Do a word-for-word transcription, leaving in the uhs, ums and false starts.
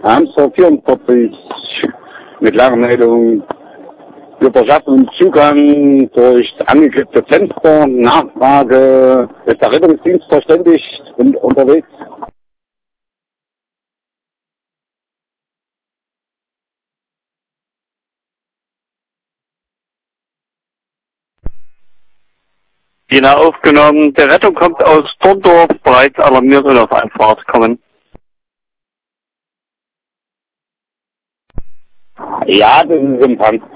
Hamster vierundvierzig mit langer Meldung. Wir verschaffen Zugang durch angeklippte Fenster. Nachfrage, ist der Rettungsdienst verständigt und unterwegs? Diener aufgenommen. Der Rettung kommt aus Torndorf, bereits alarmiert und auf Einfahrt kommen. Ja, das ist Empfang.